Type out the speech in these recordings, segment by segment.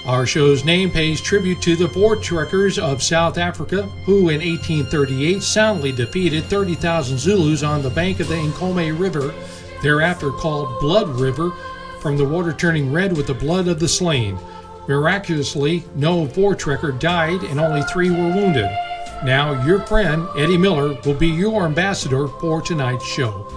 Our show's name pays tribute to the Voortrekkers of South Africa, who in 1838 soundly defeated 30,000 Zulus on the bank of the Nkomo River, thereafter called Blood River, from the water turning red with the blood of the slain. Miraculously, no Voortrekker died and only 3 were wounded. Now, your friend, Eddie Miller, will be your ambassador for tonight's show.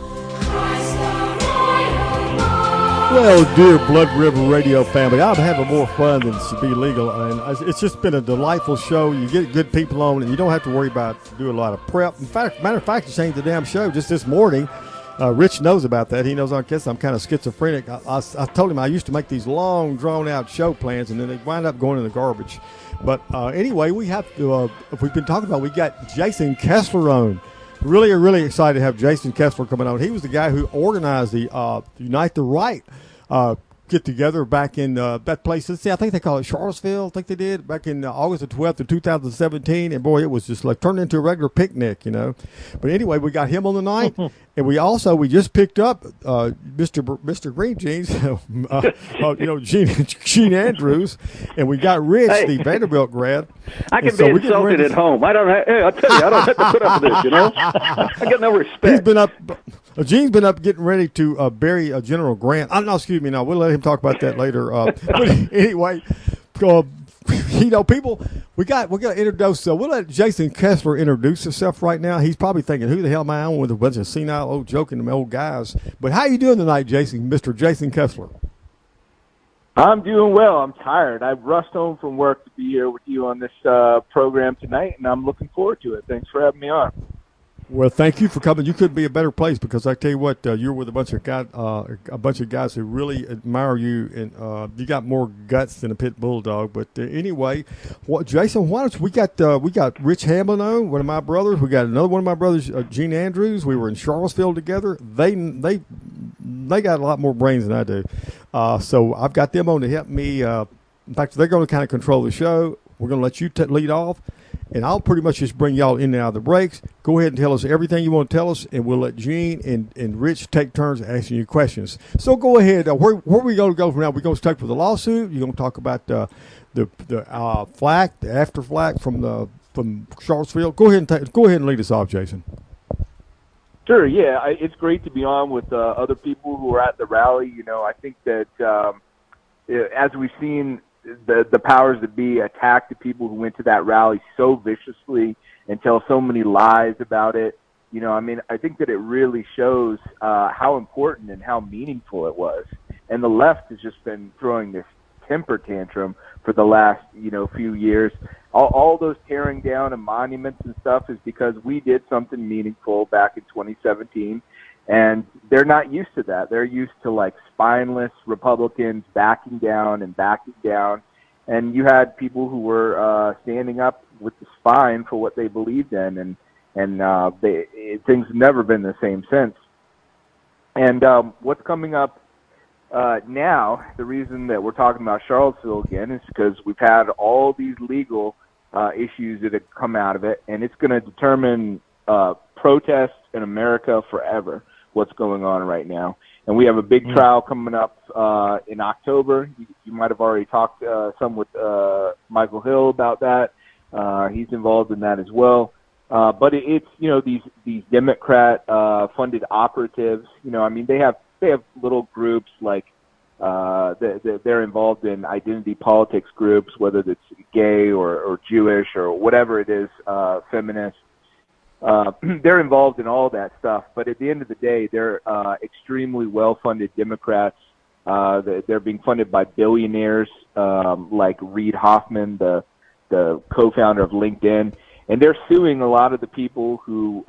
Well, dear Blood River Radio family, I'm having more fun than should be legal, and it's just been a delightful show. You get good people on, and you don't have to worry about doing a lot of prep. In fact, matter of fact, you changed the damn show just this morning. Rich knows about that. He knows I guess I'm kind of schizophrenic. I told him I used to make these long, drawn-out show plans, and then they wind up going in the garbage. But anyway, we have to, if we've been talking about, we got Jason Kessler on. Really excited to have Jason Kessler coming on. He was the guy who organized the Unite the Right get together back in that place. I think they call it Charlottesville. I think they did back in August the 12th of 2017. And boy, it was just like turned into a regular picnic, you know. But anyway, we got him on the night, and we just picked up Mr. Green Jeans, Gene Andrews, and we got Rich, the Vanderbilt grad. I can be insulted at home. I don't have to put up with this, you know. I got no respect. Gene's been up getting ready to bury General Grant. No, we'll let him talk about that later. But anyway, people, we got to introduce. We'll let Jason Kessler introduce himself right now. He's probably thinking, "Who the hell am I on with a bunch of senile, old joking old guys?" But how you doing tonight, Jason, Mr. Jason Kessler? I'm doing well. I'm tired. I rushed home from work to be here with you on this program tonight, and I'm looking forward to it. Thanks for having me on. Well, thank you for coming. You couldn't be a better place because I tell you what, you're with a bunch of guys who really admire you, and you got more guts than a pit bulldog. But anyway, Jason, why don't we got Rich Hamlin on, one of my brothers. We got another one of my brothers, Gene Andrews. We were in Charlottesville together. They got a lot more brains than I do, so I've got them on to help me. In fact, they're going to kind of control the show. We're going to let you lead off. And I'll pretty much just bring y'all in and out of the breaks. Go ahead and tell us everything you want to tell us, and we'll let Gene and Rich take turns asking you questions. So go ahead. Where are we going to go from now? We're going to start with the lawsuit. You're going to talk about the flak, the after flak from Charlottesville. Go ahead and lead us off, Jason. Sure. Yeah, it's great to be on with other people who are at the rally. You know, I think that as we've seen, the powers that be attack the people who went to that rally so viciously and tell so many lies about it. You know, I mean, I think that it really shows how important and how meaningful it was. And the left has just been throwing this temper tantrum for the last, few years. All those tearing down of monuments and stuff is because we did something meaningful back in 2017. And they're not used to that. They're used to, like, spineless Republicans backing down. And you had people who were standing up with the spine for what they believed in. And things have never been the same since. And what's coming up now, the reason that we're talking about Charlottesville again is because we've had all these legal issues that have come out of it. And it's going to determine protests in America forever. What's going on right now. And we have a big trial coming up in October. You might have already talked some with Michael Hill about that. He's involved in that as well. But it's, these Democrat funded operatives, they have little groups like they're involved in identity politics groups, whether it's gay or Jewish or whatever it is, feminist. They're involved in all that stuff, but at the end of the day, they're extremely well-funded Democrats. They're being funded by billionaires like Reid Hoffman, the co-founder of LinkedIn, and they're suing a lot of the people who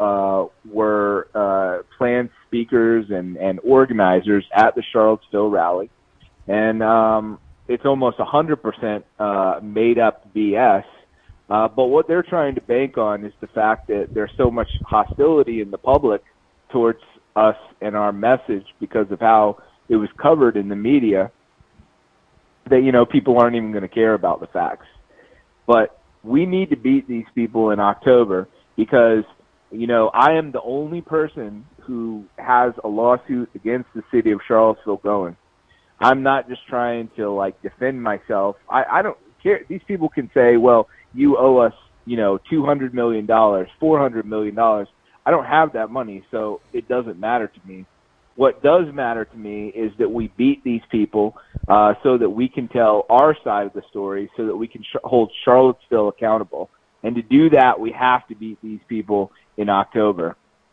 were planned speakers and organizers at the Charlottesville rally. And it's almost 100% made-up BS. But what they're trying to bank on is the fact that there's so much hostility in the public towards us and our message because of how it was covered in the media that, people aren't even going to care about the facts. But we need to beat these people in October because, I am the only person who has a lawsuit against the city of Charlottesville going. I'm not just trying to like defend myself. I don't care. These people can say, well, you owe us, $200 million, $400 million. I don't have that money, so it doesn't matter to me. What does matter to me is that we beat these people so that we can tell our side of the story, so that we can hold Charlottesville accountable. And to do that, we have to beat these people in October.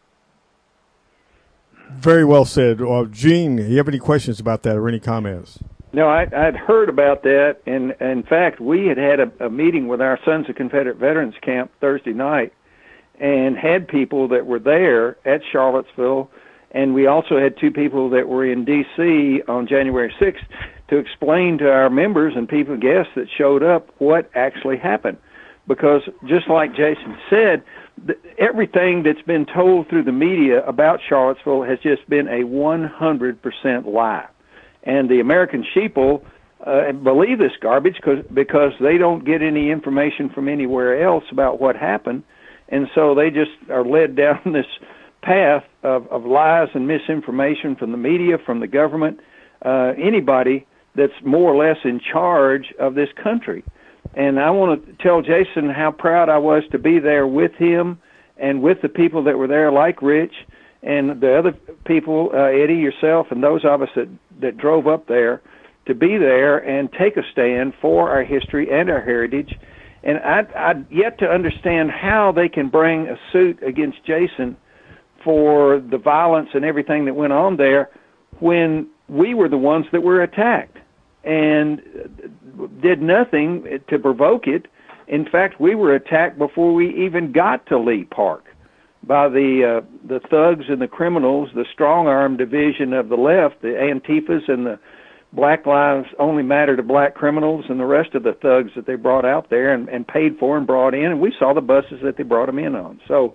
Very well said. Gene, you have any questions about that or any comments? No, I'd heard about that, and in fact, we had a meeting with our Sons of Confederate Veterans Camp Thursday night and had people that were there at Charlottesville, and we also had two people that were in D.C. on January 6th to explain to our members and people, guests that showed up, what actually happened. Because just like Jason said, everything that's been told through the media about Charlottesville has just been a 100% lie. And the American sheeple believe this garbage because they don't get any information from anywhere else about what happened. And so they just are led down this path of lies and misinformation from the media, from the government, anybody that's more or less in charge of this country. And I want to tell Jason how proud I was to be there with him and with the people that were there, like Rich and the other people, Eddie, yourself, and those of us that drove up there, to be there and take a stand for our history and our heritage. And I'd yet to understand how they can bring a suit against Jason for the violence and everything that went on there when we were the ones that were attacked and did nothing to provoke it. In fact, we were attacked before we even got to Lee Park by the thugs and the criminals, the strong-arm division of the left, the Antifas and the Black Lives Only Matter to black criminals and the rest of the thugs that they brought out there and paid for and brought in, and we saw the buses that they brought them in on. So,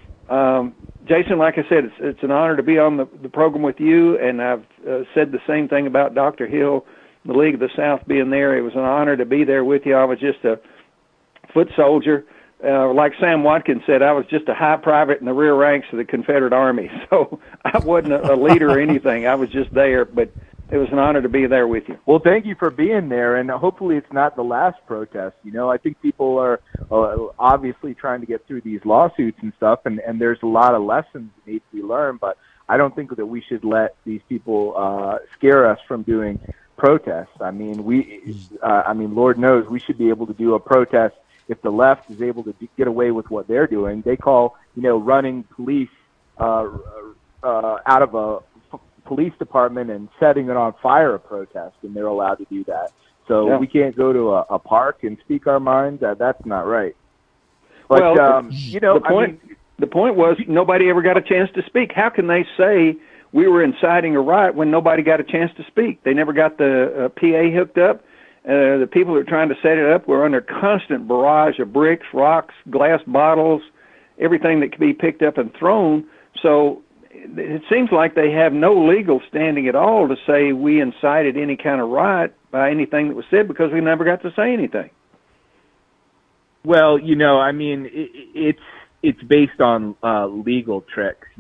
Jason, like I said, it's an honor to be on the program with you, and I've said the same thing about Dr. Hill, the League of the South being there. It was an honor to be there with you. I was just a foot soldier. Like Sam Watkins said, I was just a high private in the rear ranks of the Confederate Army. So I wasn't a leader or anything. I was just there, but it was an honor to be there with you. Well, thank you for being there, and hopefully it's not the last protest. I think people are obviously trying to get through these lawsuits and stuff, and there's a lot of lessons that need to be learned, but I don't think that we should let these people scare us from doing protests. I mean, Lord knows we should be able to do a protest if the left is able to get away with what they're doing. They call, running police out of a police department and setting it on fire a protest, and they're allowed to do that. So we can't go to a park and speak our minds. That's not right. But, the point was nobody ever got a chance to speak. How can they say we were inciting a riot when nobody got a chance to speak? They never got the PA hooked up. The people that were trying to set it up were under constant barrage of bricks, rocks, glass bottles, everything that could be picked up and thrown. So it seems like they have no legal standing at all to say we incited any kind of riot by anything that was said because we never got to say anything. Well, it's based on legal tricks.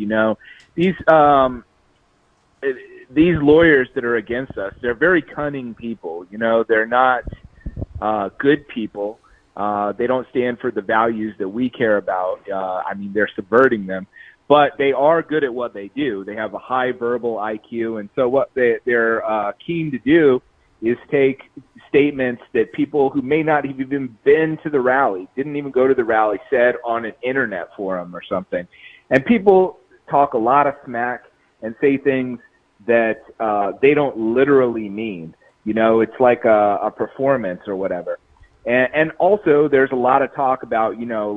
These lawyers that are against us, they're very cunning people. They're not good people. They don't stand for the values that we care about. They're subverting them. But they are good at what they do. They have a high verbal IQ. And so what they're keen to do is take statements that people who may not have even been to the rally, didn't even go to the rally, said on an internet forum or something. And people talk a lot of smack and say things that they don't literally mean. It's like a performance or whatever. And also there's a lot of talk about,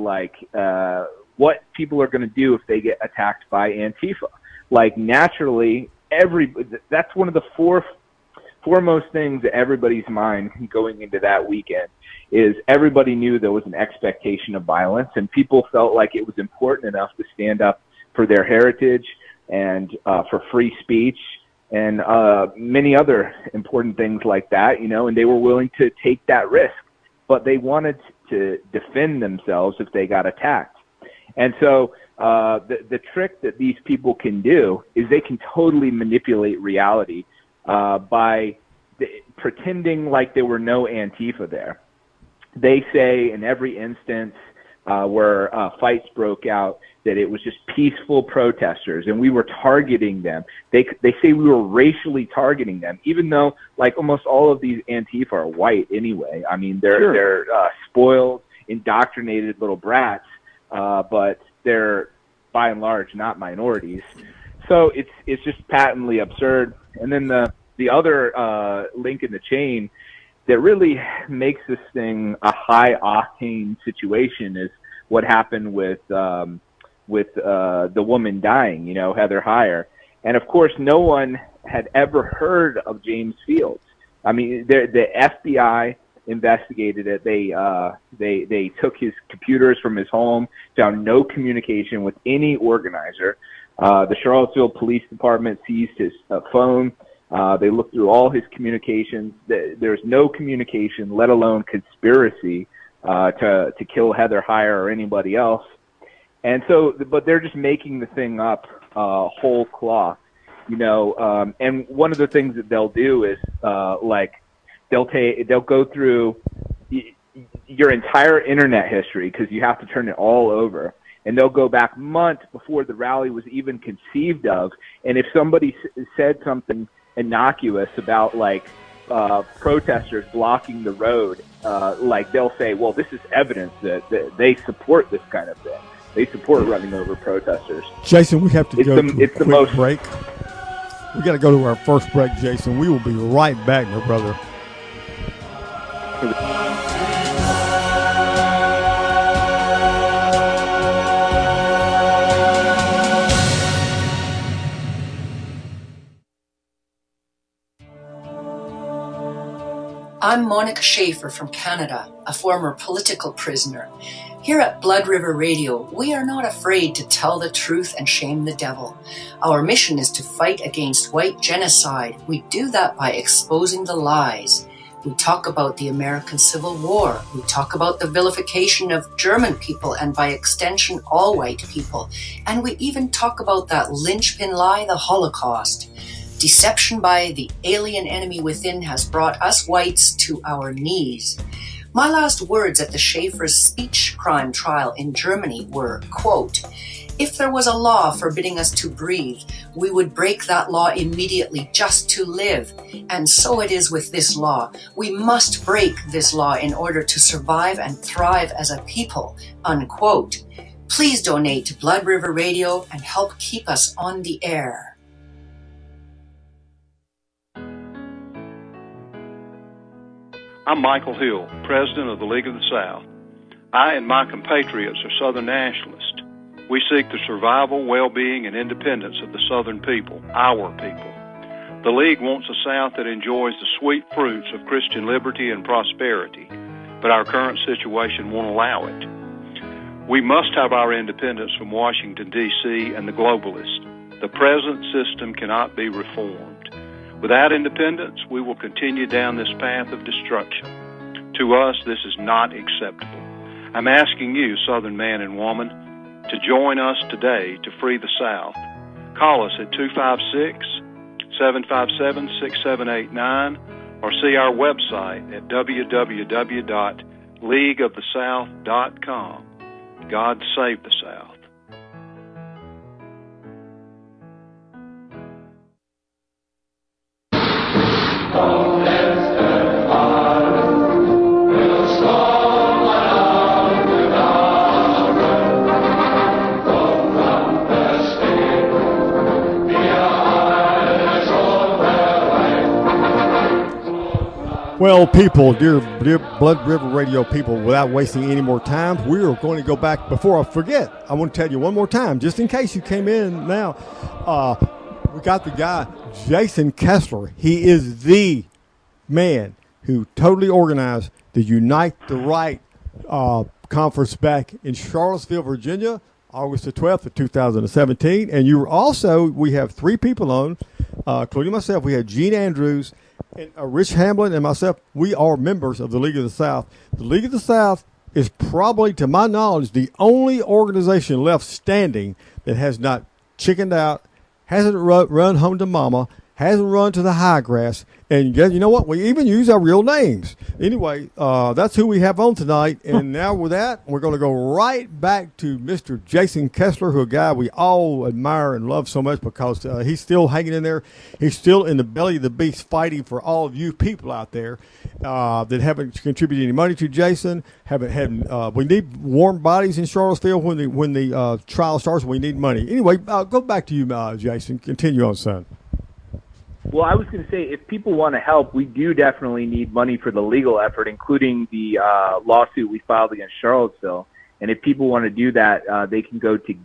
what people are going to do if they get attacked by Antifa. Like, naturally, that's one of the foremost things that everybody's mind going into that weekend is everybody knew there was an expectation of violence, and people felt like it was important enough to stand up for their heritage and for free speech and many other important things like that, and they were willing to take that risk. But they wanted to defend themselves if they got attacked. And so the trick that these people can do is they can totally manipulate reality by pretending like there were no Antifa there. They say in every instance where fights broke out that it was just peaceful protesters and we were targeting them. They say we were racially targeting them, even though like almost all of these Antifa are white anyway. I mean, they're spoiled, indoctrinated little brats, but they're by and large not minorities. So it's just patently absurd. And then the other link in the chain that really makes this thing a high octane situation is what happened with the woman dying, Heather Heyer. And of course, no one had ever heard of James Fields. I mean, the FBI investigated it. They took his computers from his home, found no communication with any organizer. The Charlottesville Police Department seized his phone. They looked through all his communications. There's no communication, let alone conspiracy to kill Heather Heyer or anybody else. And so, but they're just making the thing up whole cloth, And one of the things that they'll do is they'll go through your entire internet history, because you have to turn it all over. And they'll go back months before the rally was even conceived of. And if somebody said something innocuous about protesters blocking the road, they'll say, well, this is evidence that they support this kind of thing. They support running over protesters. Jason, we have to go to a quick break. We got to go to our first break, Jason. We will be right back, my brother. I'm Monica Schaefer from Canada, a former political prisoner. Here at Blood River Radio, we are not afraid to tell the truth and shame the devil. Our mission is to fight against white genocide. We do that by exposing the lies. We talk about the American Civil War. We talk about the vilification of German people and by extension all white people. And we even talk about that linchpin lie, the Holocaust. Deception by the alien enemy within has brought us whites to our knees. My last words at the Schaefer's speech crime trial in Germany were, quote, "If there was a law forbidding us to breathe, we would break that law immediately just to live. And so it is with this law. We must break this law in order to survive and thrive as a people," unquote. Please donate to Blood River Radio and help keep us on the air. I'm Michael Hill, President of the League of the South. I and my compatriots are Southern nationalists. We seek the survival, well-being, and independence of the Southern people, our people. The League wants a South that enjoys the sweet fruits of Christian liberty and prosperity, but our current situation won't allow it. We must have our independence from Washington, D.C. and the globalists. The present system cannot be reformed. Without independence, we will continue down this path of destruction. To us, this is not acceptable. I'm asking you, Southern man and woman, to join us today to free the South. Call us at 256-757-6789 or see our website at www.leagueofthesouth.com. God save the South. Well, people, dear Blood River Radio people, without wasting any more time, we are going to go back. Before I forget, I want to tell you one more time, just in case you came in now, we got the guy, Jason Kessler. He is the man who totally organized the Unite the Right conference back in Charlottesville, Virginia, August the 12th of 2017. And you were also, we have three people on, including myself. We had Gene Andrews, and Rich Hamblin and myself. We are members of the League of the South. The League of the South is probably, to my knowledge, the only organization left standing that has not chickened out, hasn't run home to mama, hasn't run to the high grass. And you know what? We even use our real names. Anyway, that's who we have on tonight. And now with that, we're going to go right back to Mr. Jason Kessler, who a guy we all admire and love so much because he's still hanging in there. He's still in the belly of the beast fighting for all of you people out there that haven't contributed any money to Jason. We need warm bodies in Charlottesville when the trial starts. We need money. Anyway, go back to you, Jason. Continue on, son. Well, I was going to say, if people want to help, we do definitely need money for the legal effort, including the lawsuit we filed against Charlottesville. And if people want to do that, they can go to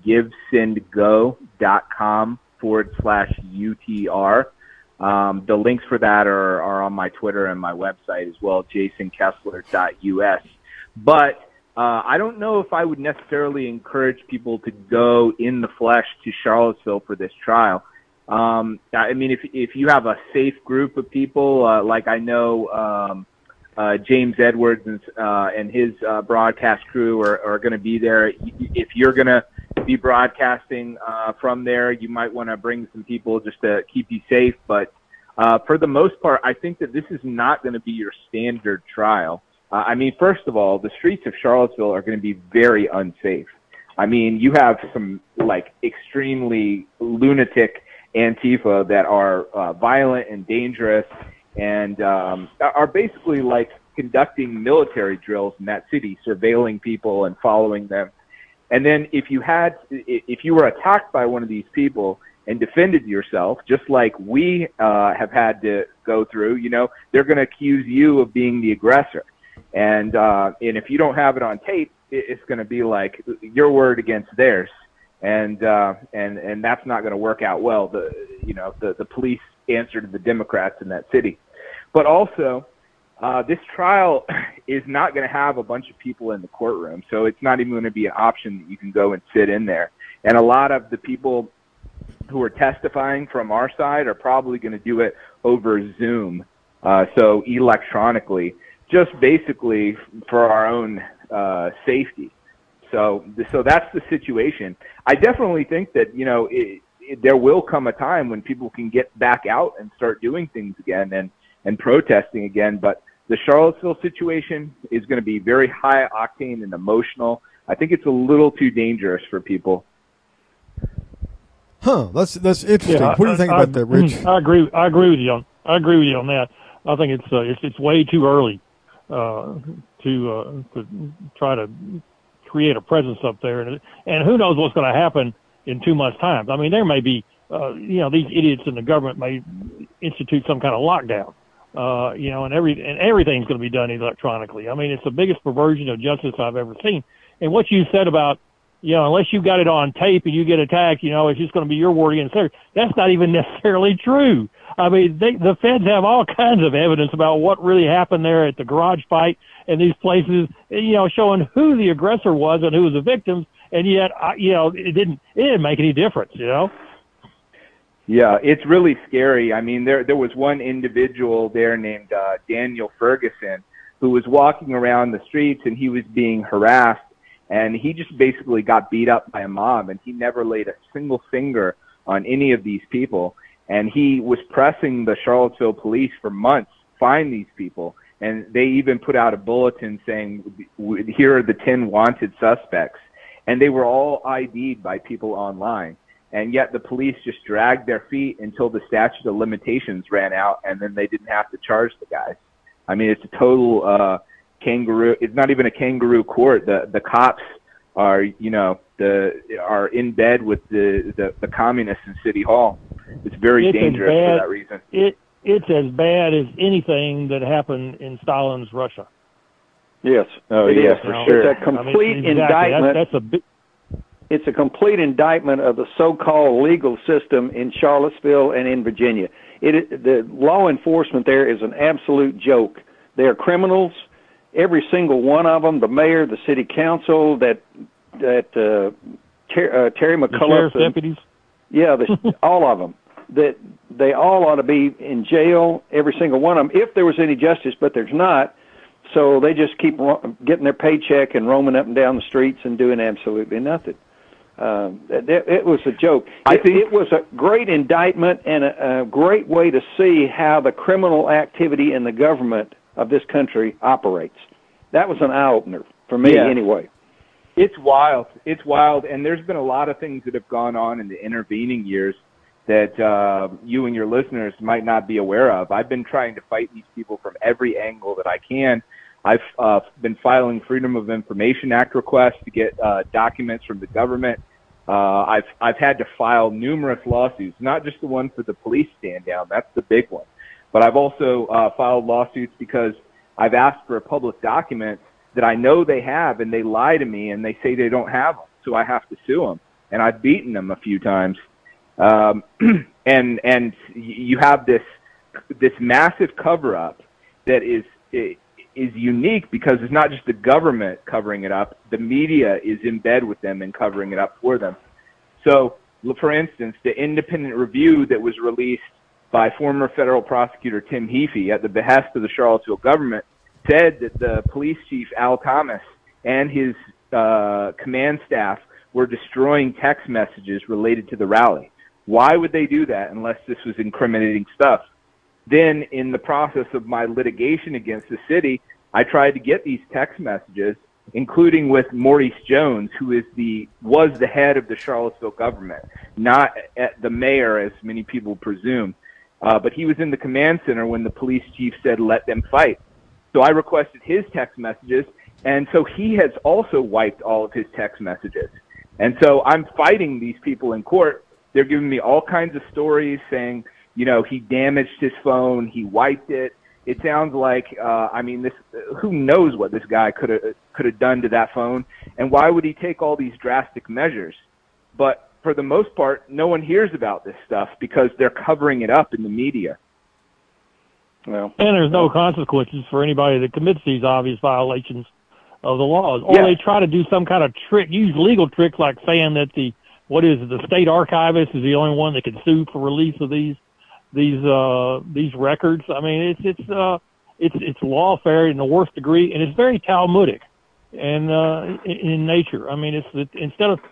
givesendgo.com/UTR. The links for that are on my Twitter and my website as well, jasonkessler.us. But I don't know if I would necessarily encourage people to go in the flesh to Charlottesville for this trial. I mean, if you have a safe group of people, like I know James Edwards and his broadcast crew are going to be there. If you're going to be broadcasting from there, you might want to bring some people just to keep you safe. But for the most part, I think that this is not going to be your standard trial. I mean, first of all, the streets of Charlottesville are going to be very unsafe. I mean, you have some like extremely lunatic Antifa that are violent and dangerous and are basically like conducting military drills in that city, surveilling people and following them. And then if you were attacked by one of these people and defended yourself, just like we have had to go through, you know, they're going to accuse you of being the aggressor. And if you don't have it on tape, it's going to be like your word against theirs. And that's not going to work out well. The police answer to the Democrats in that city. But also, this trial is not going to have a bunch of people in the courtroom, so it's not even going to be an option that you can go and sit in there. And a lot of the people who are testifying from our side are probably going to do it over Zoom, so electronically, just basically for our own safety. So that's the situation. I definitely think that, you know, there will come a time when people can get back out and start doing things again and protesting again. But the Charlottesville situation is going to be very high octane and emotional. I think it's a little too dangerous for people. That's interesting. What do you think about that, Rich? I agree with you on that. I think it's way too early to try to create a presence up there, and who knows what's going to happen in 2 months' time. I mean, there may be, these idiots in the government may institute some kind of lockdown, and everything's going to be done electronically. I mean, it's the biggest perversion of justice I've ever seen. And what you said about, unless you got it on tape and you get attacked, it's just going to be your word against theirs. That's not even necessarily true. I mean, the feds have all kinds of evidence about what really happened there at the garage fight and these places, showing who the aggressor was and who was the victims, and yet, it didn't make any difference, Yeah, it's really scary. I mean, there was one individual there named Daniel Ferguson who was walking around the streets and he was being harassed, and he just basically got beat up by a mob, and he never laid a single finger on any of these people. And he was pressing the Charlottesville police for months, find these people. And they even put out a bulletin saying, here are the 10 wanted suspects. And they were all ID'd by people online. And yet the police just dragged their feet until the statute of limitations ran out, and then they didn't have to charge the guys. I mean, it's a total kangaroo. It's not even a kangaroo court. The cops are, are in bed with the communists in City Hall. It's very dangerous for that reason. It's as bad as anything that happened in Stalin's Russia. Yes. Oh, yeah, for sure. It's a complete indictment. It's a complete indictment of the so-called legal system in Charlottesville and in Virginia. The law enforcement there is an absolute joke. They are criminals, every single one of them. The mayor, the city council, Terry McCullough, the sheriff's deputies. Yeah, all of them. That they all ought to be in jail, every single one of them, if there was any justice, but there's not. So they just keep getting their paycheck and roaming up and down the streets and doing absolutely nothing. It was a joke. I think it was a great indictment and a great way to see how the criminal activity in the government of this country operates. That was an eye-opener for me, anyway. It's wild. It's wild, and there's been a lot of things that have gone on in the intervening years that you and your listeners might not be aware of. I've been trying to fight these people from every angle that I can. I've been filing Freedom of Information Act requests to get documents from the government. I've had to file numerous lawsuits, not just the one for the police stand down. That's the big one. But I've also filed lawsuits because I've asked for public documents that I know they have, and they lie to me, and they say they don't have them, so I have to sue them. And I've beaten them a few times. And you have this massive cover-up that is unique because it's not just the government covering it up. The media is in bed with them and covering it up for them. So, for instance, the independent review that was released by former federal prosecutor Tim Heaphy at the behest of the Charlottesville government said that the police chief, Al Thomas, and his command staff were destroying text messages related to the rally. Why would they do that unless this was incriminating stuff? Then, in the process of my litigation against the city, I tried to get these text messages, including with Maurice Jones, who was the head of the Charlottesville government, not the mayor, as many people presume. But he was in the command center when the police chief said, "Let them fight." So I requested his text messages, and so he has also wiped all of his text messages. And so I'm fighting these people in court. They're giving me all kinds of stories saying, he damaged his phone, he wiped it. It sounds like, who knows what this guy could have done to that phone, and why would he take all these drastic measures? But for the most part, no one hears about this stuff because they're covering it up in the media. Well, and there's no consequences for anybody that commits these obvious violations of the laws. Or they try to do some kind of trick, use legal tricks like saying that the state archivist is the only one that can sue for release of these records. I mean, it's lawfare in the worst degree, and it's very Talmudic and in nature. I mean, it's instead of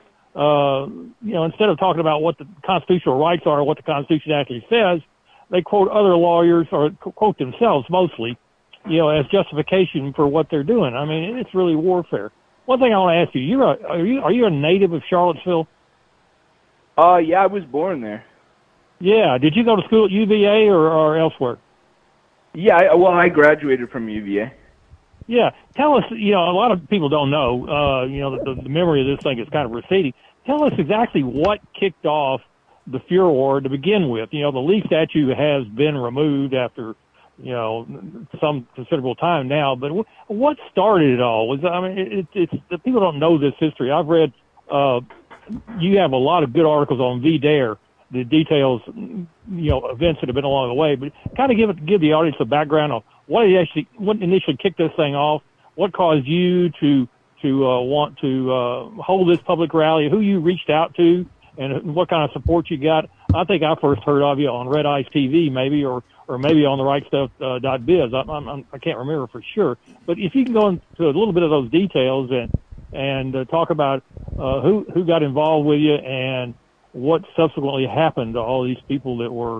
talking about what the constitutional rights are or what the Constitution actually says, they quote other lawyers or quote themselves mostly, as justification for what they're doing. I mean, it's really warfare. One thing I want to ask you: are you a native of Charlottesville? Yeah, I was born there. Yeah. Did you go to school at UVA or elsewhere? Yeah, I graduated from UVA. Yeah. Tell us, a lot of people don't know, the memory of this thing is kind of receding. Tell us exactly what kicked off the furor to begin with. The Lee statue has been removed after, some considerable time now, but what started it all? It's the people don't know this history. I've read, you have a lot of good articles on VDare, the details, events that have been along the way, but kind of give the audience a background on what initially kicked this thing off, what caused you to want to hold this public rally, who you reached out to, and what kind of support you got. I think I first heard of you on Red Ice TV, maybe, or maybe on the rightstuff.biz. I can't remember for sure, but if you can go into a little bit of those details and talk about who got involved with you and what subsequently happened to all these people that were,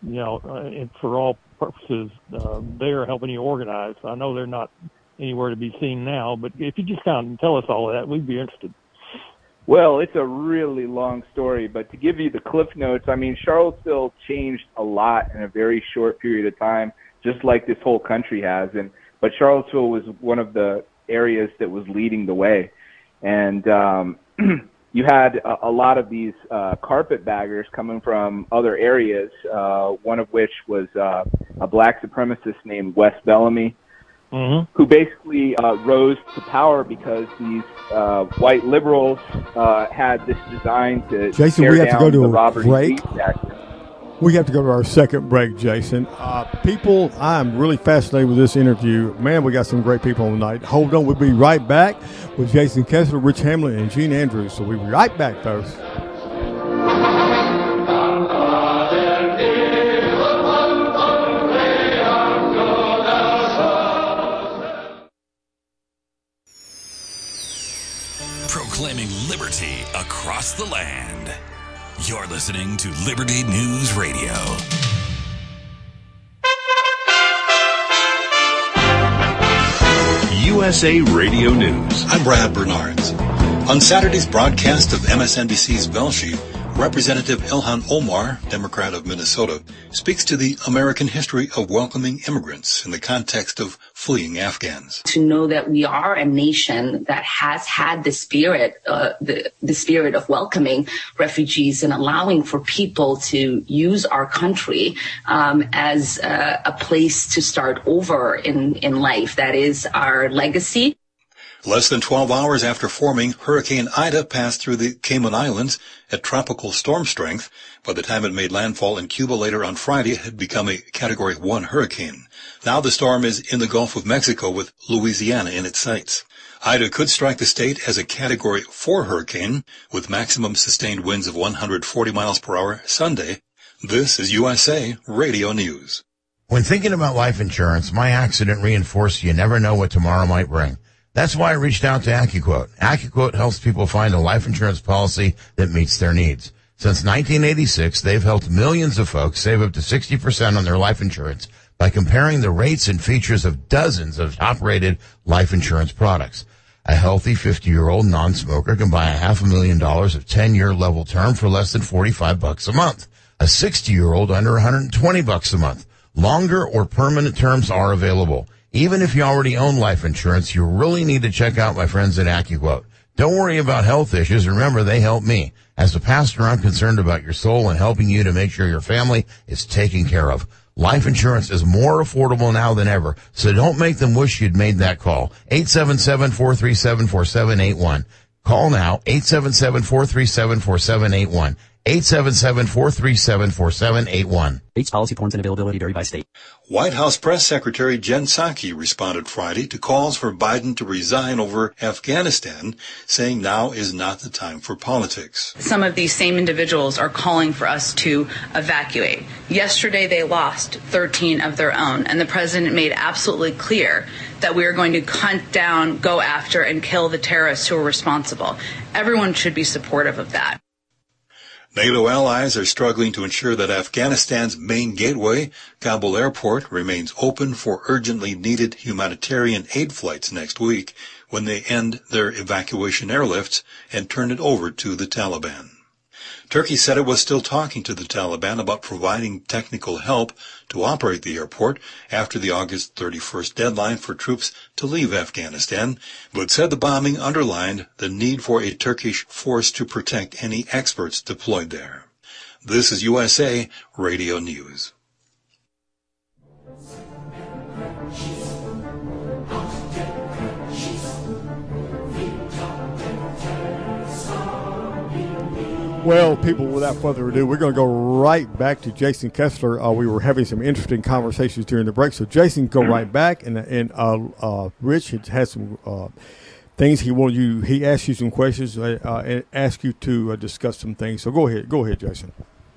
for all purposes, there helping you organize. I know they're not anywhere to be seen now, but if you just kind of tell us all of that, we'd be interested. Well, it's a really long story, but to give you the cliff notes, Charlottesville changed a lot in a very short period of time, just like this whole country has. But Charlottesville was one of the areas that was leading the way. And you had a lot of these carpetbaggers coming from other areas, one of which was a black supremacist named Wes Bellamy, who basically rose to power because these white liberals had this design to Jason, tear we have down to go to the a Robert break. E. Lee statue. We have to go to our second break, Jason. People, I'm really fascinated with this interview. Man, we got some great people on tonight. Hold on, we'll be right back with Jason Kessler, Rich Hamlin, and Gene Andrews. So we'll be right back, folks. proclaiming liberty across the land. You're listening to Liberty News Radio. USA Radio News. I'm Brad Bernards. On Saturday's broadcast of MSNBC's Bell Sheet, Representative Ilhan Omar, Democrat of Minnesota, speaks to the American history of welcoming immigrants in the context of fleeing Afghans. To know that we are a nation that has had the spirit of welcoming refugees and allowing for people to use our country as a place to start over in life. That is our legacy. Less than 12 hours after forming, Hurricane Ida passed through the Cayman Islands at tropical storm strength. By the time it made landfall in Cuba later on Friday, it had become a Category 1 hurricane. Now the storm is in the Gulf of Mexico with Louisiana in its sights. Ida could strike the state as a Category 4 hurricane with maximum sustained winds of 140 miles per hour Sunday. This is USA Radio News. When thinking about life insurance, my accident reinforced you never know what tomorrow might bring. That's why I reached out to AccuQuote. AccuQuote helps people find a life insurance policy that meets their needs. Since 1986, they've helped millions of folks save up to 60% on their life insurance by comparing the rates and features of dozens of top-rated life insurance products. A healthy 50-year-old non-smoker can buy $500,000 of 10-year level term for less than $45 a month. A 60-year-old under $120 a month. Longer or permanent terms are available. Even if you already own life insurance, you really need to check out my friends at AccuQuote. Don't worry about health issues. Remember, they help me. As a pastor, I'm concerned about your soul and helping you to make sure your family is taken care of. Life insurance is more affordable now than ever, so don't make them wish you'd made that call. 877-437-4781. Call now, 877-437-4781. 877-437-4781. Rates, policy forms, and availability vary by state. White House Press Secretary Jen Psaki responded Friday to calls for Biden to resign over Afghanistan, saying now is not the time for politics. Some of these same individuals are calling for us to evacuate. Yesterday they lost 13 of their own, and the president made absolutely clear that we are going to hunt down, go after, and kill the terrorists who are responsible. Everyone should be supportive of that. NATO allies are struggling to ensure that Afghanistan's main gateway, Kabul Airport, remains open for urgently needed humanitarian aid flights next week when they end their evacuation airlifts and turn it over to the Taliban. Turkey said it was still talking to the Taliban about providing technical help to operate the airport after the August 31st deadline for troops to leave Afghanistan, but said the bombing underlined the need for a Turkish force to protect any experts deployed there. This is USA Radio News. Well, people, without further ado, we're going to go right back to Jason Kessler. We were having some interesting conversations during the break. So, Jason, go right back. And Rich has some things he asked you some questions and asked you to discuss some things. So, go ahead, Jason.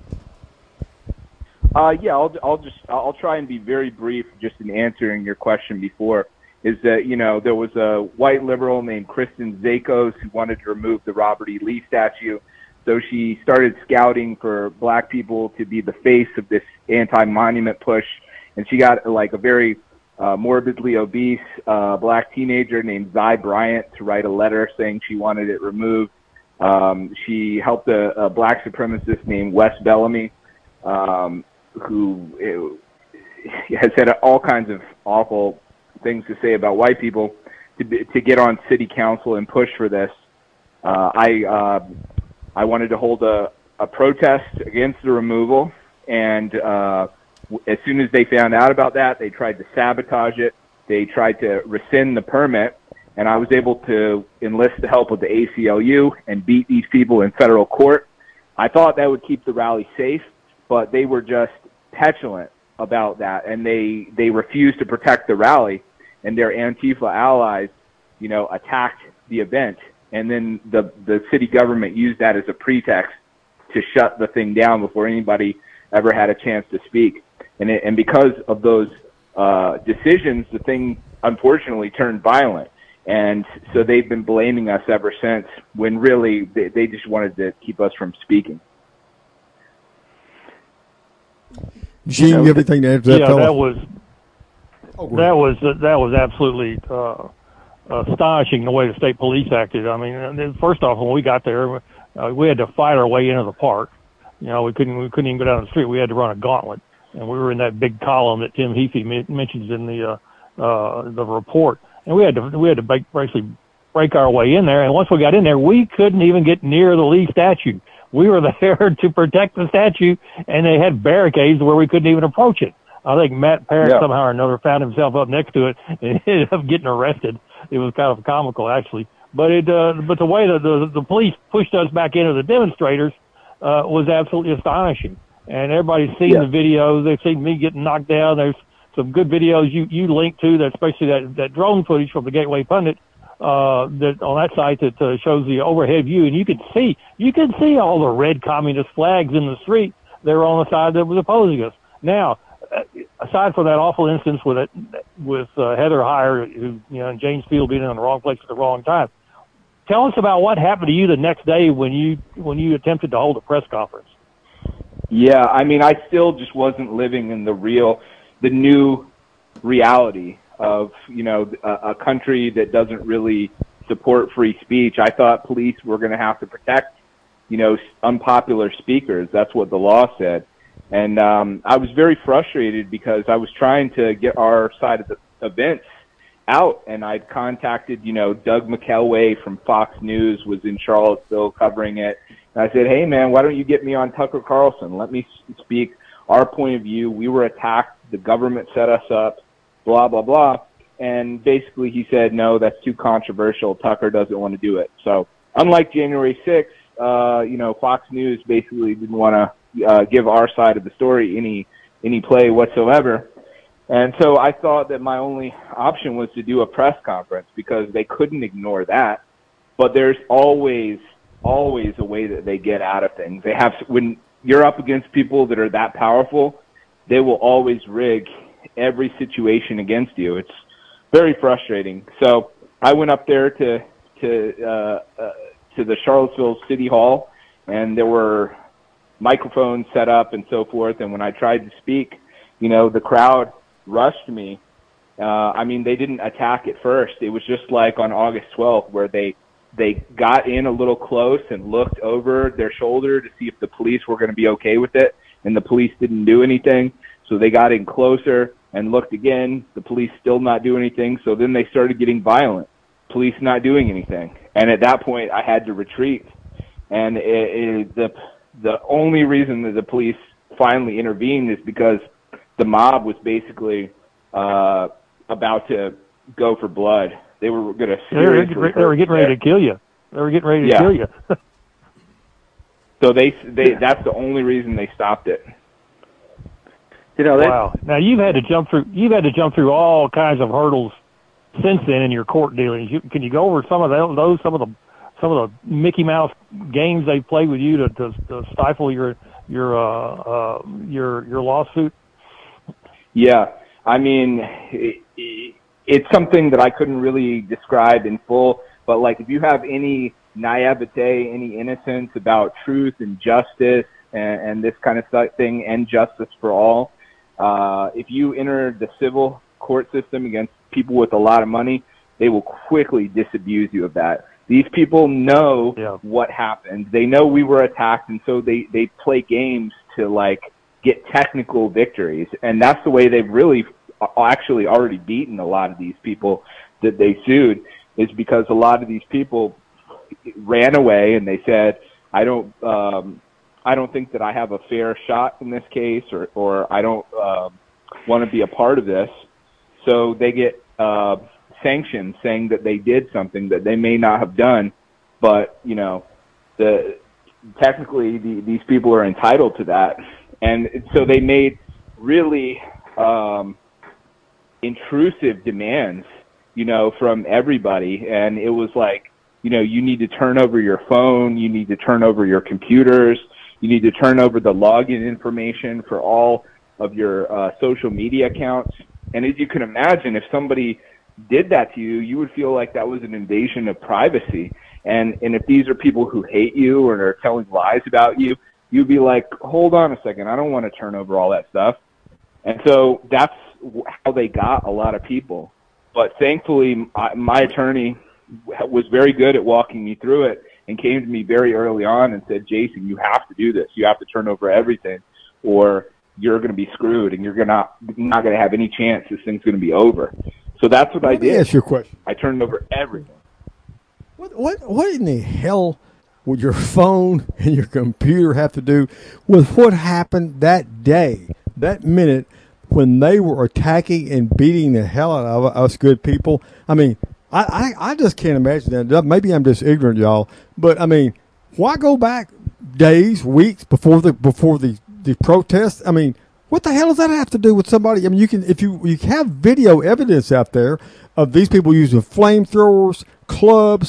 I'll try and be very brief just in answering your question before. Is that, there was a white liberal named Kristen Zakos who wanted to remove the Robert E. Lee statue. So she started scouting for black people to be the face of this anti-monument push. And she got like a very morbidly obese black teenager named Zy Bryant to write a letter saying she wanted it removed. She helped a black supremacist named Wes Bellamy, who has had all kinds of awful things to say about white people, to get on city council and push for this. I wanted to hold a protest against the removal, and as soon as they found out about that, they tried to sabotage it. They tried to rescind the permit, and I was able to enlist the help of the ACLU and beat these people in federal court. I thought that would keep the rally safe, but they were just petulant about that, and they refused to protect the rally, and their Antifa allies, attacked the event. And then the city government used that as a pretext to shut the thing down before anybody ever had a chance to speak. And because of those decisions, the thing unfortunately turned violent. And so they've been blaming us ever since, when really they just wanted to keep us from speaking. Gene, you have anything to add to that? Yeah, that was absolutely astonishing the way the state police acted. I mean, first off, when we got there, we had to fight our way into the park. You know, we couldn't even go down the street. We had to run a gauntlet, and we were in that big column that Tim Heafy mentions in the report. And we had to basically break our way in there. And once we got in there, we couldn't even get near the Lee statue. We were there to protect the statue, and they had barricades where we couldn't even approach it. I think Matt Parrott somehow or another found himself up next to it and ended up getting arrested. It was kind of comical, actually. But but the way that the police pushed us back into the demonstrators was absolutely astonishing. And everybody's seen the videos. They've seen me getting knocked down. There's some good videos you linked to, that especially that drone footage from the Gateway Pundit that on that site that shows the overhead view, and you can see all the red communist flags in the street. They were on the side that was opposing us. Now, aside from that awful instance with Heather Heyer, who, you know, and James Field being in the wrong place at the wrong time, tell us about what happened to you the next day when you attempted to hold a press conference. Yeah, I mean, I still just wasn't living in the new reality of, you know, a country that doesn't really support free speech. I thought police were going to have to protect, you know, unpopular speakers. That's what the law said. And I was very frustrated because I was trying to get our side of the events out, and I'd contacted, you know, Doug McElway from Fox News was in Charlottesville covering it. And I said, hey, man, why don't you get me on Tucker Carlson? Let me speak our point of view. We were attacked. The government set us up, blah, blah, blah. And basically he said, no, that's too controversial. Tucker doesn't want to do it. So unlike January 6th, you know, Fox News basically didn't want to give our side of the story any play whatsoever. And so I thought that my only option was to do a press conference because they couldn't ignore that. But there's always a way that they get out of things. They have, when you're up against people that are that powerful, they will always rig every situation against you. It's very frustrating. So I went up there to the Charlottesville City Hall, and there were microphones set up and so forth. And when I tried to speak, you know, the crowd rushed me. I mean, they didn't attack at first. It was just like on August 12th where they got in a little close and looked over their shoulder to see if the police were going to be okay with it, and the police didn't do anything. So they got in closer and looked again. The police still not do anything. So then they started getting violent. Police not doing anything. And at that point, I had to retreat. And the only reason that the police finally intervened is because the mob was basically about to go for blood. They were going to seriously They were getting ready to kill you. They were getting ready to kill you. So that's the only reason they stopped it. You know, wow. Now you've had to jump through all kinds of hurdles since then in your court dealings. Can you go over some of those, some of the Mickey Mouse games they played with you to stifle your lawsuit? Yeah, I mean, it's something that I couldn't really describe in full. But like, if you have any naivete, any innocence about truth and justice and this kind of thing, and justice for all. If you enter the civil court system against people with a lot of money, they will quickly disabuse you of that. These people know what happened. They know we were attacked, and so they play games to, like, get technical victories. And that's the way they've really actually already beaten a lot of these people that they sued, is because a lot of these people ran away and they said, I don't think that I have a fair shot in this case, or I don't want to be a part of this. So they get sanctioned, saying that they did something that they may not have done, but you know, technically these people are entitled to that. And so they made really intrusive demands, you know, from everybody. And it was like, you know, you need to turn over your phone, you need to turn over your computers, you need to turn over the login information for all of your social media accounts. And as you can imagine, if somebody did that to you, you would feel like that was an invasion of privacy. And if these are people who hate you or are telling lies about you, you'd be like, hold on a second, I don't want to turn over all that stuff. And so that's how they got a lot of people. But thankfully, my attorney was very good at walking me through it and came to me very early on and said, Jason, you have to do this. You have to turn over everything, or you're going to be screwed, and you're not going to have any chance this thing's going to be over. So that's what I did. Let me ask you a question. I turned over everything. What in the hell would your phone and your computer have to do with what happened that day, that minute, when they were attacking and beating the hell out of us good people? I mean, I just can't imagine that. Maybe I'm just ignorant, y'all. But I mean, why go back days, weeks before the protests? I mean, what the hell does that have to do with somebody? I mean, if you have video evidence out there of these people using flamethrowers, clubs,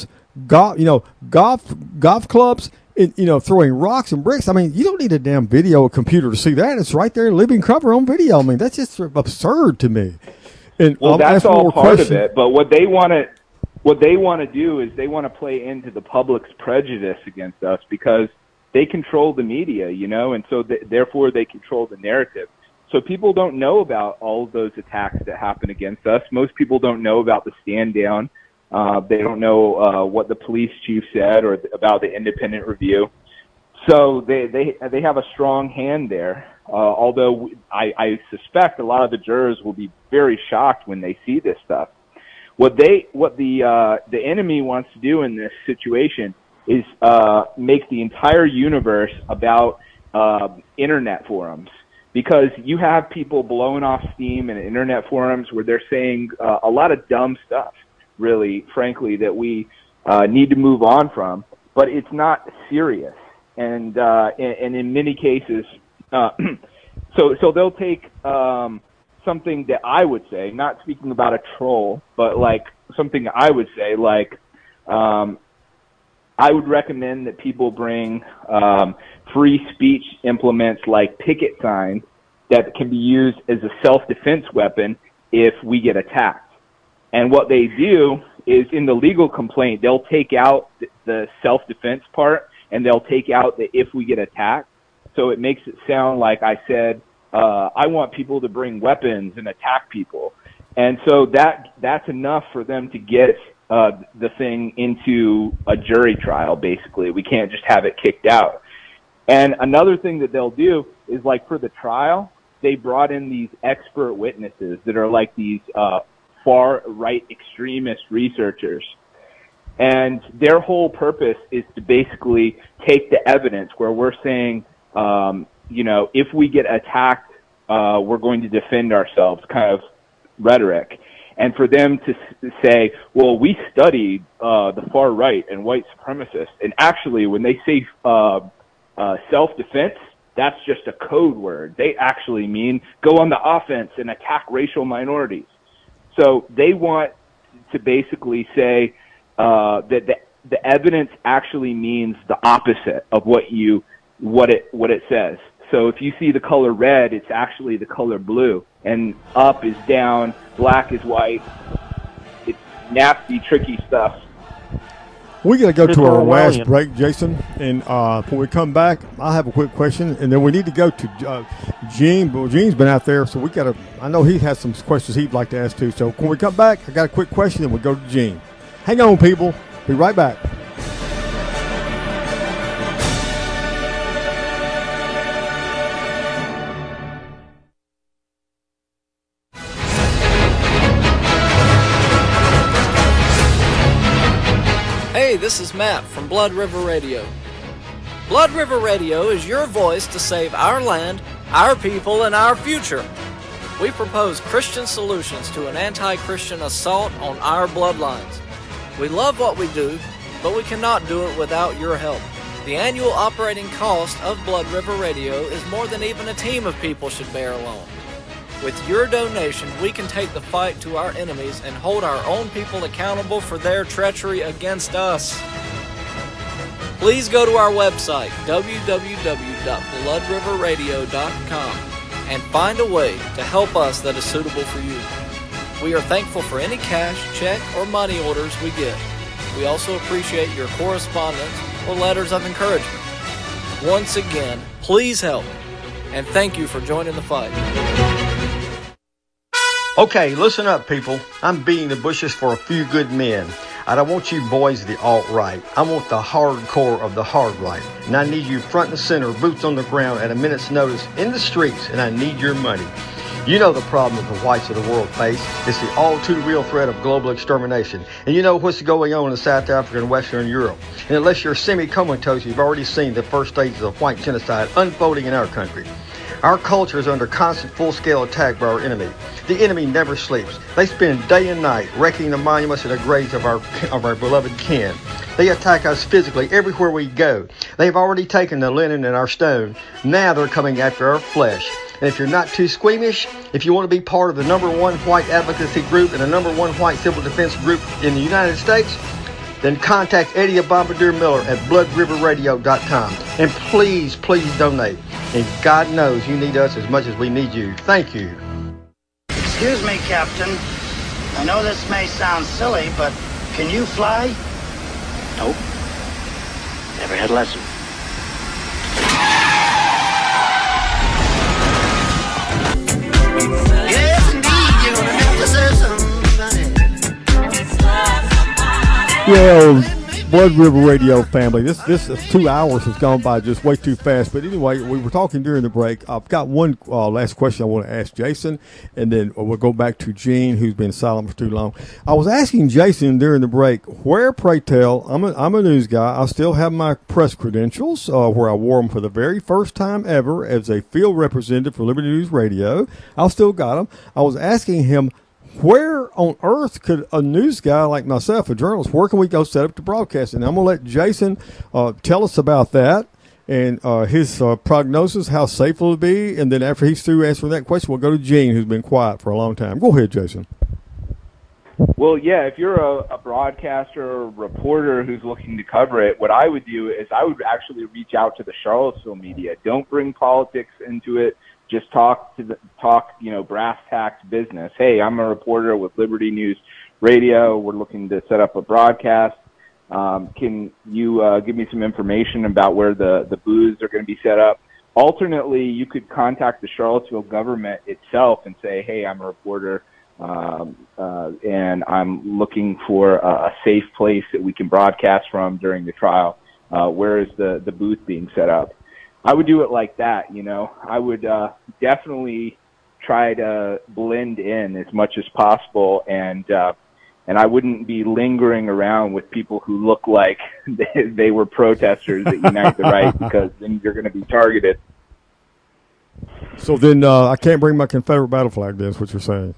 golf clubs, throwing rocks and bricks. I mean, you don't need a damn video computer to see that. It's right there in living cover on video. I mean, that's just absurd to me. And well, that's all part of it. But what they want to do is they want to play into the public's prejudice against us because they control the media, and so therefore they control the narrative. So people don't know about all of those attacks that happen against us. Most people don't know about the stand down. They don't know what the police chief said or about the independent review. So they have a strong hand there. Although I suspect a lot of the jurors will be very shocked when they see this stuff. What the enemy wants to do in this situation is make the entire universe about internet forums, because you have people blowing off steam in internet forums where they're saying a lot of dumb stuff, really, frankly, that we need to move on from, but it's not serious. And in many cases, so they'll take something that I would say, not speaking about a troll, but like something I would say, like I would recommend that people bring free speech implements like picket signs that can be used as a self-defense weapon if we get attacked. And what they do is, in the legal complaint, they'll take out the self-defense part, and they'll take out the if we get attacked. So it makes it sound like I said, I want people to bring weapons and attack people. And so that's enough for them to get the thing into a jury trial, basically. We can't just have it kicked out. And another thing that they'll do is, like, for the trial, they brought in these expert witnesses that are like these far-right extremist researchers. And their whole purpose is to basically take the evidence where we're saying, if we get attacked, we're going to defend ourselves, kind of rhetoric. And for them to say, well, we studied the far right and white supremacists, and actually when they say self-defense, that's just a code word. They actually mean go on the offense and attack racial minorities. So they want to basically say that the evidence actually means the opposite of what it says. So if you see the color red, it's actually the color blue, and up is down, black is white. It's nasty, tricky stuff. We got to go to our last break, Jason, and when we come back, I'll have a quick question, and then we need to go to Gene. But Gene's been out there, so I know he has some questions he'd like to ask too. So when we come back, I got a quick question, and we'll go to Gene. Hang on, people. Be right back. Hey, this is Matt from Blood River Radio. Blood River Radio is your voice to save our land, our people, and our future. We propose Christian solutions to an anti-Christian assault on our bloodlines. We love what we do, but we cannot do it without your help. The annual operating cost of Blood River Radio is more than even a team of people should bear alone. With your donation, we can take the fight to our enemies and hold our own people accountable for their treachery against us. Please go to our website, www.bloodriverradio.com, and find a way to help us that is suitable for you. We are thankful for any cash, check, or money orders we get. We also appreciate your correspondence or letters of encouragement. Once again, please help, and thank you for joining the fight. Okay, listen up, people. I'm beating the bushes for a few good men. I don't want you boys the alt-right. I want the hardcore of the hard right. And I need you front and center, boots on the ground at a minute's notice in the streets, and I need your money. You know the problem that the whites of the world face. It's the all-too-real threat of global extermination. And you know what's going on in South Africa and Western Europe. And unless you're semi-comatose, you've already seen the first stages of white genocide unfolding in our country. Our culture is under constant full-scale attack by our enemy. The enemy never sleeps. They spend day and night wrecking the monuments and the graves of our beloved kin. They attack us physically everywhere we go. They've already taken the linen and our stone. Now they're coming after our flesh. And if you're not too squeamish, if you want to be part of the #1 white advocacy group and the #1 white civil defense group in the United States, then contact Eddie Bombardier Miller at bloodriverradio.com. And please, please donate. And God knows you need us as much as we need you. Thank you. Excuse me, Captain. I know this may sound silly, but can you fly? Nope. Never had a lesson. Yes, indeed, you're gonna have to serve somebody. Well, Blood River Radio family, this 2 hours has gone by just way too fast. But anyway, we were talking during the break. I've got one last question I want to ask Jason, and then we'll go back to Gene, who's been silent for too long. I was asking Jason during the break, where, pray tell, I'm a news guy. I still have my press credentials, where I wore them for the very first time ever as a field representative for Liberty News Radio. I still got them. I was asking him, where on earth could a news guy like myself, a journalist, where can we go set up to broadcast? And I'm going to let Jason tell us about that and his prognosis, how safe it'll be. And then after he's through answering that question, we'll go to Gene, who's been quiet for a long time. Go ahead, Jason. Well, yeah, if you're a broadcaster or a reporter who's looking to cover it, what I would do is I would actually reach out to the Charlottesville media. Don't bring politics into it. Just talk, brass tacks business. Hey, I'm a reporter with Liberty News Radio. We're looking to set up a broadcast. Can you give me some information about where the booths are going to be set up? Alternately, you could contact the Charlottesville government itself and say, hey, I'm a reporter, and I'm looking for a safe place that we can broadcast from during the trial. Where is the booth being set up? I would do it like that, I would definitely try to blend in as much as possible, and I wouldn't be lingering around with people who look like they were protesters at Unite the Right, because then you're going to be targeted. So then I can't bring my Confederate battle flag, then, is what you're saying.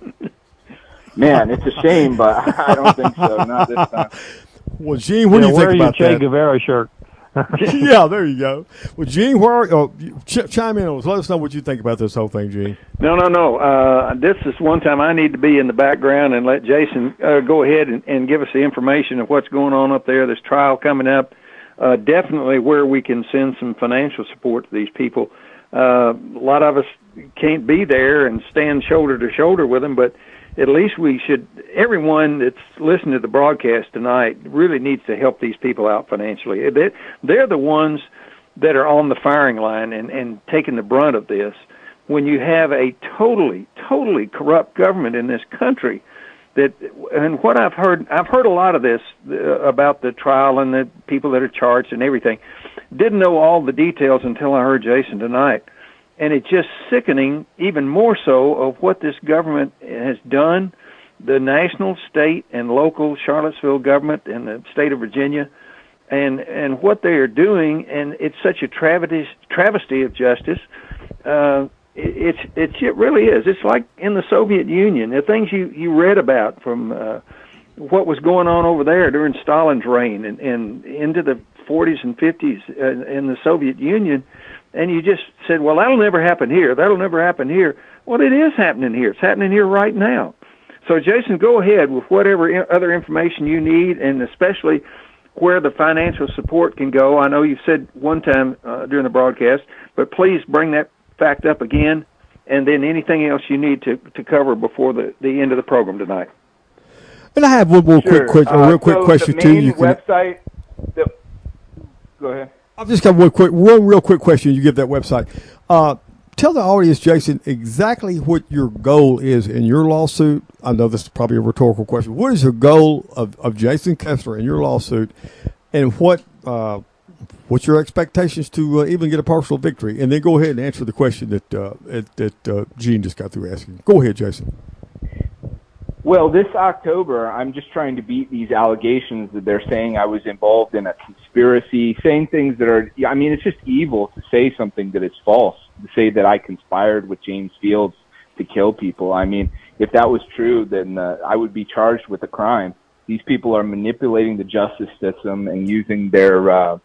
Man, it's a shame, but I don't think so, not this time. Well, Gene, what do you think about that? Wear your Che Guevara shirt. Yeah, there you go. Well, Gene, chime in on us. Let us know what you think about this whole thing, Gene. No. This is one time I need to be in the background and let Jason go ahead and give us the information of what's going on up there, this trial coming up, definitely where we can send some financial support to these people. A lot of us can't be there and stand shoulder to shoulder with them, but at least we should, everyone that's listening to the broadcast tonight really needs to help these people out financially. They're the ones that are on the firing line and taking the brunt of this. When you have a totally corrupt government in this country, and what I've heard a lot of this about the trial and the people that are charged and everything. Didn't know all the details until I heard Jason tonight. And it's just sickening, even more so, of what this government has done, the national, state, and local Charlottesville government and the state of Virginia, and what they are doing. And it's such a travesty of justice. It really is. It's like in the Soviet Union. The things you read about from what was going on over there during Stalin's reign and into the 40s and 50s in the Soviet Union. And you just said, well, that'll never happen here. That'll never happen here. Well, it is happening here. It's happening here right now. So, Jason, go ahead with whatever other information you need, and especially where the financial support can go. I know you've said one time during the broadcast, but please bring that fact up again and then anything else you need to cover before the end of the program tonight. And I have one more quick question, real quick question too. You can website. Go ahead. I've just got one real quick question. You give that website. Tell the audience, Jason, exactly what your goal is in your lawsuit. I know this is probably a rhetorical question. What is your goal of Jason Kessler in your lawsuit, and what's your expectations to even get a partial victory? And then go ahead and answer the question that Gene just got through asking. Go ahead, Jason. Well, this October, I'm just trying to beat these allegations that they're saying I was involved in a conspiracy, saying things that are, I mean, it's just evil to say something that is false, to say that I conspired with James Fields to kill people. I mean, if that was true, then I would be charged with a crime. These people are manipulating the justice system and using their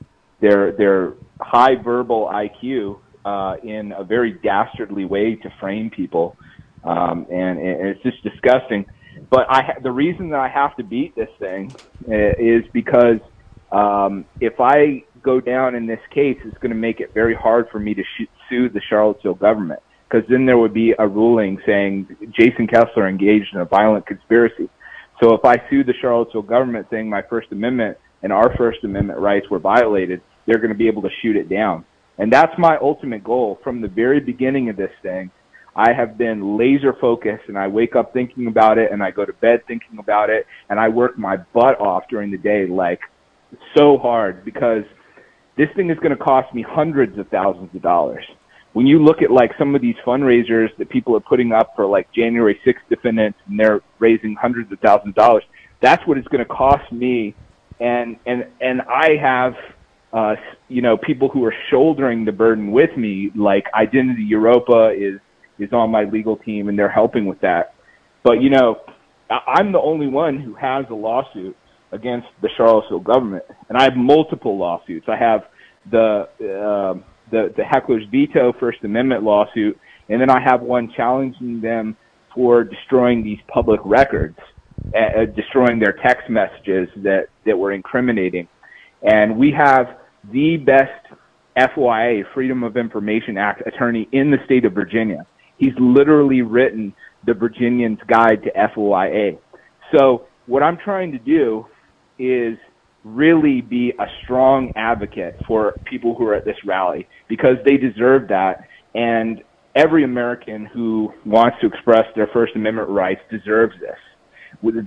high verbal IQ in a very dastardly way to frame people, and it's just disgusting. But the reason that I have to beat this thing is because if I go down in this case, it's going to make it very hard for me to sue the Charlottesville government, because then there would be a ruling saying Jason Kessler engaged in a violent conspiracy. So if I sue the Charlottesville government saying my First Amendment and our First Amendment rights were violated, they're going to be able to shoot it down. And that's my ultimate goal. From the very beginning of this thing, I have been laser focused, and I wake up thinking about it, and I go to bed thinking about it, and I work my butt off during the day, like so hard, because this thing is going to cost me hundreds of thousands of dollars. When you look at like some of these fundraisers that people are putting up for like January 6th defendants, and they're raising hundreds of thousands of dollars, that's what it's going to cost me. And I have, people who are shouldering the burden with me, like Identity Europa is on my legal team, and they're helping with that. But, I'm the only one who has a lawsuit against the Charlottesville government, and I have multiple lawsuits. I have the Heckler's Veto First Amendment lawsuit, and then I have one challenging them for destroying these public records, destroying their text messages that were incriminating. And we have the best FOIA, Freedom of Information Act attorney in the state of Virginia. He's literally written the Virginian's Guide to FOIA. So what I'm trying to do is really be a strong advocate for people who are at this rally, because they deserve that. And every American who wants to express their First Amendment rights deserves this. With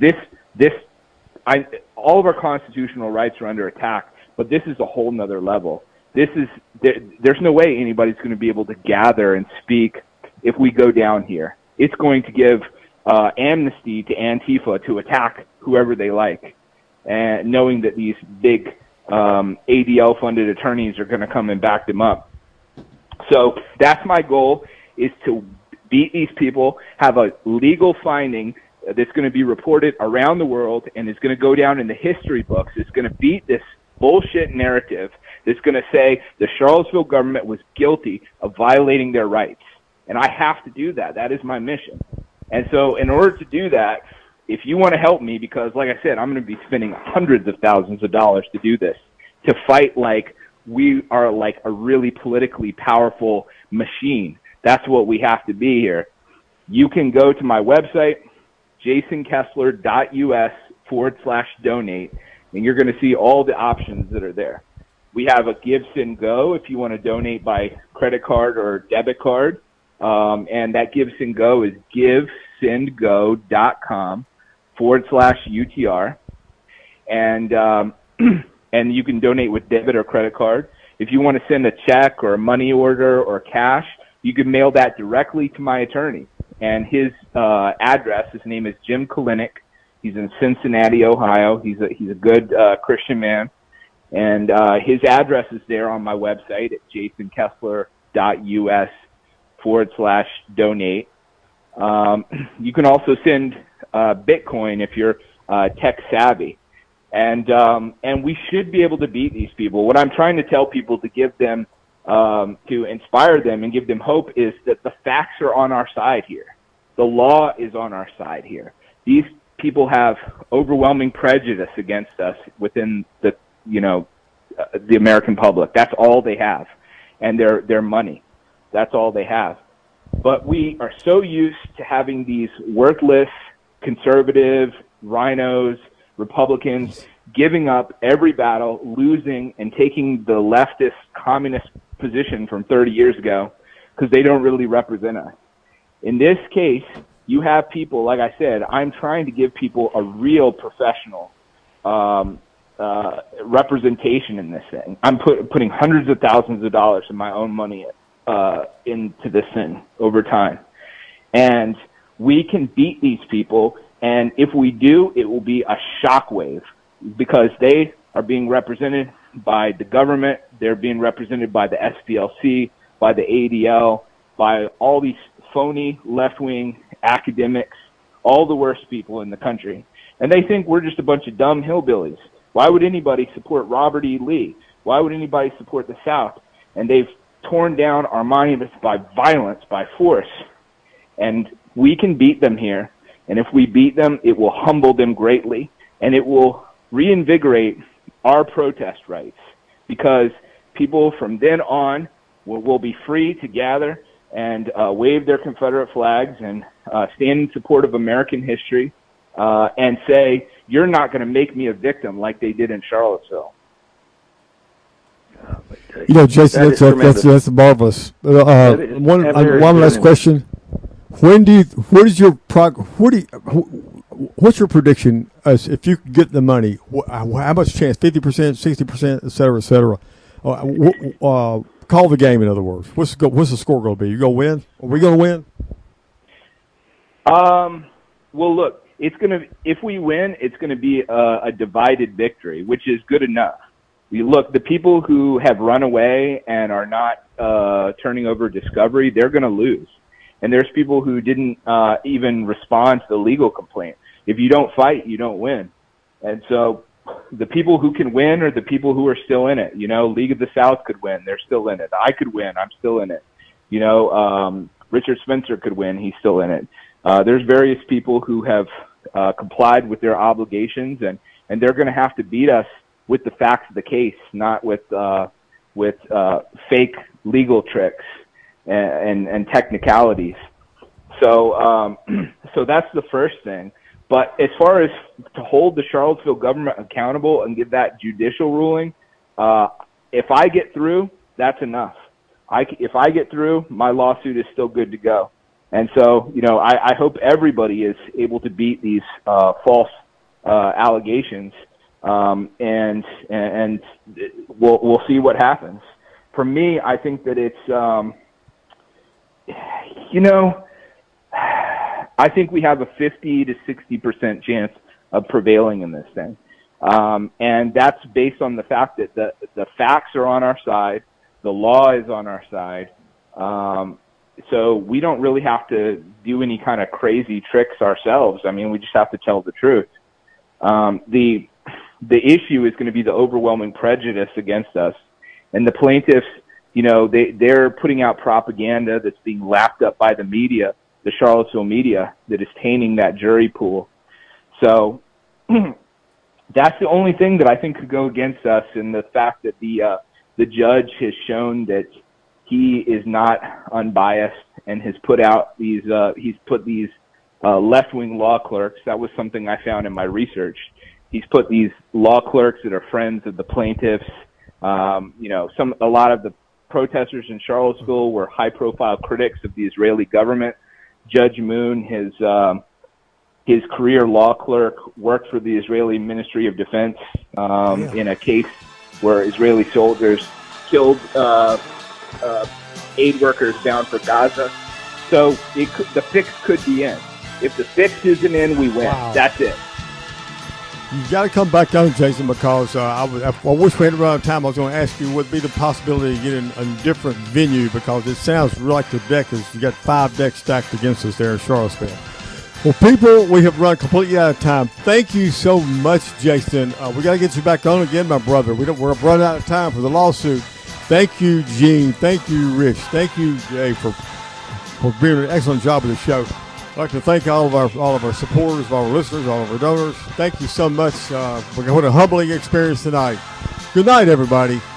all of our constitutional rights are under attack, but this is a whole nother level. There's no way anybody's going to be able to gather and speak if we go down here. It's going to give amnesty to Antifa to attack whoever they like, and knowing that these big ADL-funded attorneys are going to come and back them up. So that's my goal, is to beat these people, have a legal finding that's going to be reported around the world and is going to go down in the history books. It's going to beat this bullshit narrative that's going to say the Charlottesville government was guilty of violating their rights. And I have to do that. That is my mission. And so in order to do that, if you want to help me, because like I said, I'm going to be spending hundreds of thousands of dollars to do this, to fight like we are like a really politically powerful machine. That's what we have to be here. You can go to my website, jasonkessler.us/donate, and you're going to see all the options that are there. We have a Give, Send, Go if you want to donate by credit card or debit card. And that Give, Send, Go is givesendgo.com/UTR. And you can donate with debit or credit card. If you want to send a check or a money order or cash, you can mail that directly to my attorney. And his address, his name is Jim Kalinick. He's in Cincinnati, Ohio. He's a good Christian man. And his address is there on my website at jasonkessler.us/donate. You can also send Bitcoin if you're tech savvy. And we should be able to beat these people. What I'm trying to tell people to give them, to inspire them and give them hope, is that the facts are on our side here. The law is on our side here. These people have overwhelming prejudice against us within the American public. That's all they have. And their money. That's all they have. But we are so used to having these worthless conservative rhinos, Republicans, giving up every battle, losing, and taking the leftist communist position from 30 years ago because they don't really represent us. In this case, you have people, like I said, I'm trying to give people a real professional representation in this thing. I'm putting hundreds of thousands of dollars of my own money into this thing over time. And we can beat these people, and if we do, it will be a shockwave because they are being represented by the government, they're being represented by the SPLC, by the ADL, by all these phony left-wing academics, all the worst people in the country. And they think we're just a bunch of dumb hillbillies. Why would anybody support Robert E. Lee? Why would anybody support the South? And they've torn down our monuments by violence, by force. And we can beat them here. And if we beat them, it will humble them greatly. And it will reinvigorate our protest rights. Because people from then on will be free to gather and wave their Confederate flags and stand in support of American history and say, you're not going to make me a victim like they did in Charlottesville. You know, Jason, that's marvelous. One last question. What's your prediction as if you get the money? How much chance? 50%, 60%, et cetera, et cetera. Call the game, in other words. What's the score going to be? You going to win? Are we going to win? Well, look, if we win, it's going to be a divided victory, which is good enough. Look, the people who have run away and are not turning over Discovery, they're going to lose. And there's people who didn't even respond to the legal complaint. If you don't fight, you don't win. And so the people who can win are the people who are still in it. You know, League of the South could win. They're still in it. I could win. I'm still in it. You know, Richard Spencer could win. He's still in it. There's various people who have complied with their obligations, and they're going to have to beat us with the facts of the case, not with fake legal tricks and technicalities. So that's the first thing. But as far as to hold the Charlottesville government accountable and give that judicial ruling, if I get through, that's enough. If I get through, my lawsuit is still good to go. And so, you know, I hope everybody is able to beat these false allegations, and we'll see what happens. For me, I think that it's, you know, I think we have a 50 to 60% chance of prevailing in this thing. And that's based on the fact that the facts are on our side, the law is on our side. So we don't really have to do any kind of crazy tricks ourselves. I mean, we just have to tell the truth. The issue is going to be the overwhelming prejudice against us. And the plaintiffs, you know, they're putting out propaganda that's being lapped up by the media, the Charlottesville media, that is tainting that jury pool. So that's the only thing that I think could go against us, in the fact that the judge has shown that he is not unbiased and has put out these left-wing law clerks. That was something I found in my research. He's put these law clerks that are friends of the plaintiffs. You know, a lot of the protesters in Charlottesville were high-profile critics of the Israeli government. Judge Moon, his career law clerk, worked for the Israeli Ministry of Defense in a case where Israeli soldiers killed aid workers bound for Gaza. So the fix could be in. If the fix isn't in, we win. Wow. That's it. You got to come back on, Jason, because I wish we had run out of time. I was going to ask you what would be the possibility of getting a different venue, because it sounds like the deck is, you got 5 decks stacked against us there in Charlottesville. Well, people, we have run completely out of time. Thank you so much, Jason. We got to get you back on again, my brother. We're running out of time for the lawsuit. Thank you, Gene. Thank you, Rich. Thank you, Jay, for doing an excellent job of the show. I'd like to thank all of our supporters, all our listeners, all of our donors. Thank you so much. What a humbling experience tonight. Good night, everybody.